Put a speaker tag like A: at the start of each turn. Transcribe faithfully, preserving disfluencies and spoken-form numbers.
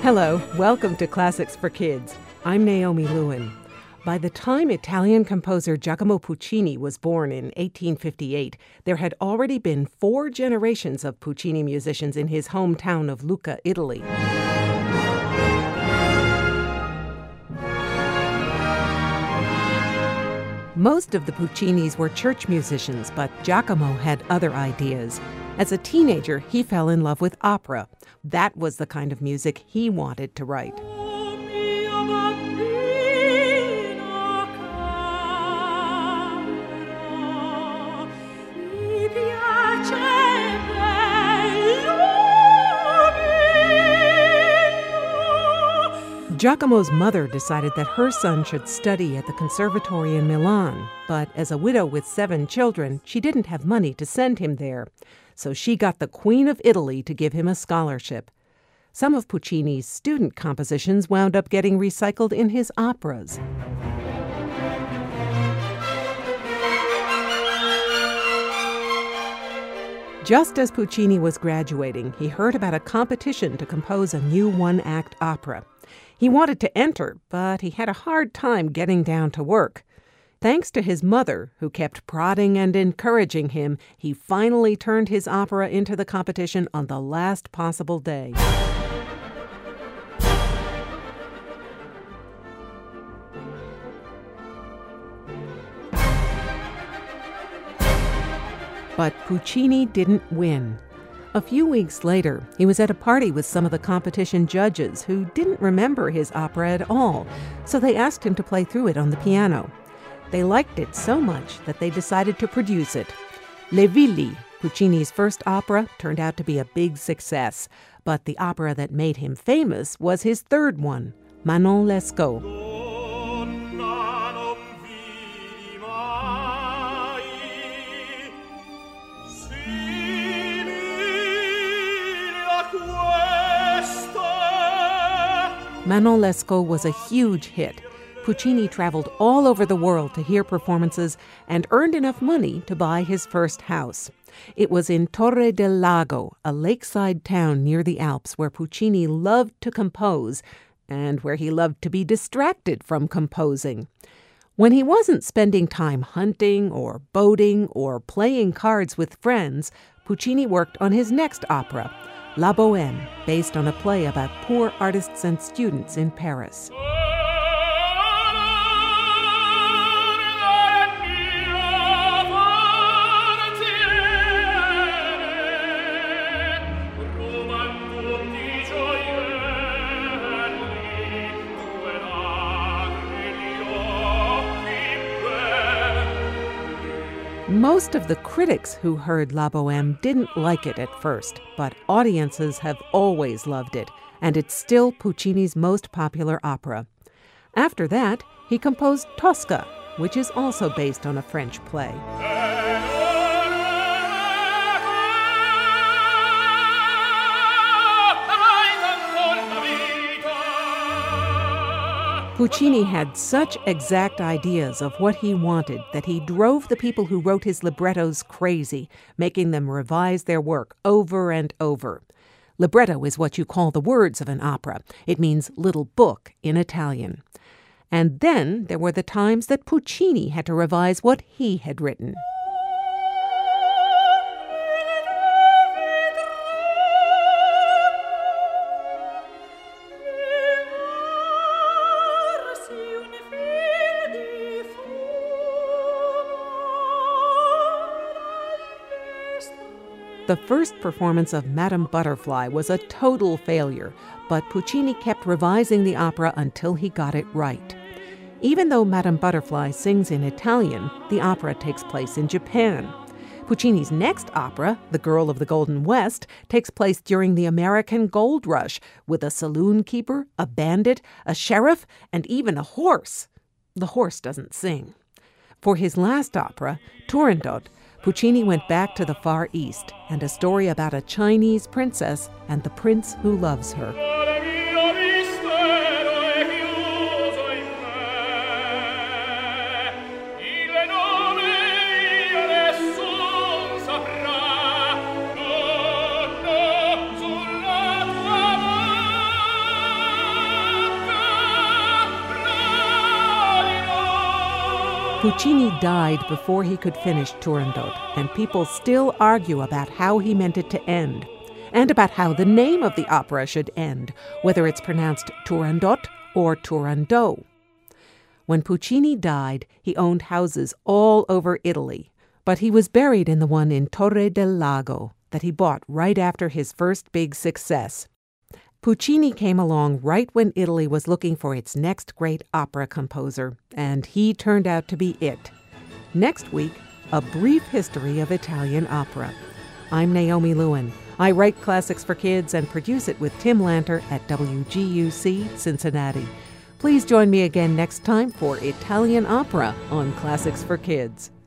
A: Hello, welcome to Classics for Kids. I'm Naomi Lewin. By the time Italian composer Giacomo Puccini was born in eighteen fifty-eight, there had already been four generations of Puccini musicians in his hometown of Lucca, Italy. Most of the Puccinis were church musicians, but Giacomo had other ideas. As a teenager, he fell in love with opera. That was the kind of music he wanted to write. Giacomo's mother decided that her son should study at the conservatory in Milan, but as a widow with seven children, she didn't have money to send him there. So she got the Queen of Italy to give him a scholarship. Some of Puccini's student compositions wound up getting recycled in his operas. Just as Puccini was graduating, he heard about a competition to compose a new one-act opera. He wanted to enter, but he had a hard time getting down to work. Thanks to his mother, who kept prodding and encouraging him, he finally turned his opera into the competition on the last possible day. But Puccini didn't win. A few weeks later, he was at a party with some of the competition judges who didn't remember his opera at all, so they asked him to play through it on the piano. They liked it so much that they decided to produce it. Le Villi, Puccini's first opera, turned out to be a big success, but the opera that made him famous was his third one, Manon Lescaut. Manon Lescaut was a huge hit. Puccini traveled all over the world to hear performances and earned enough money to buy his first house. It was in Torre del Lago, a lakeside town near the Alps where Puccini loved to compose and where he loved to be distracted from composing. When he wasn't spending time hunting or boating or playing cards with friends, Puccini worked on his next opera, La Bohème, based on a play about poor artists and students in Paris. Most of the critics who heard La Bohème didn't like it at first, but audiences have always loved it, and it's still Puccini's most popular opera. After that, he composed Tosca, which is also based on a French play. Puccini had such exact ideas of what he wanted that he drove the people who wrote his librettos crazy, making them revise their work over and over. Libretto is what you call the words of an opera. It means little book in Italian. And then there were the times that Puccini had to revise what he had written. The first performance of Madame Butterfly was a total failure, but Puccini kept revising the opera until he got it right. Even though Madame Butterfly sings in Italian, the opera takes place in Japan. Puccini's next opera, The Girl of the Golden West, takes place during the American Gold Rush, with a saloon keeper, a bandit, a sheriff, and even a horse. The horse doesn't sing. For his last opera, Turandot, Puccini went back to the Far East and a story about a Chinese princess and the prince who loves her. Puccini died before he could finish Turandot, and people still argue about how he meant it to end, and about how the name of the opera should end, whether it's pronounced Turandot or Turandot. When Puccini died, he owned houses all over Italy, but he was buried in the one in Torre del Lago that he bought right after his first big success. Puccini came along right when Italy was looking for its next great opera composer, and he turned out to be it. Next week, a brief history of Italian opera. I'm Naomi Lewin. I write Classics for Kids and produce it with Tim Lanter at W G U C Cincinnati. Please join me again next time for Italian opera on Classics for Kids.